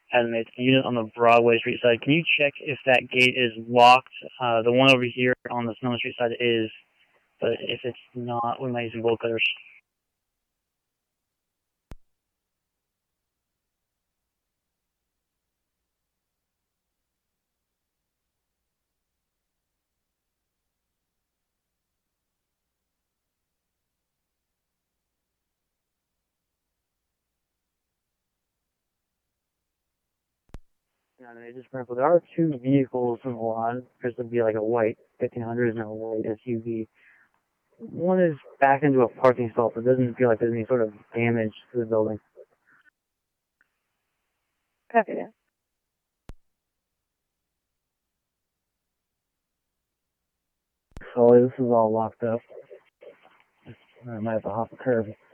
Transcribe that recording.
It's a unit on the Broadway Street side. Can you check if that gate is locked? The one over here on the Snowman Street side is, but if it's not, we might use some bolt cutters. No, they just purple. There are two vehicles in the lot. There's going to be like a white 1500 and a white SUV. One is back into a parking stall, so it doesn't feel like there's any sort of damage to the building. Copy that. So this is all locked up. I might have to hop a curb.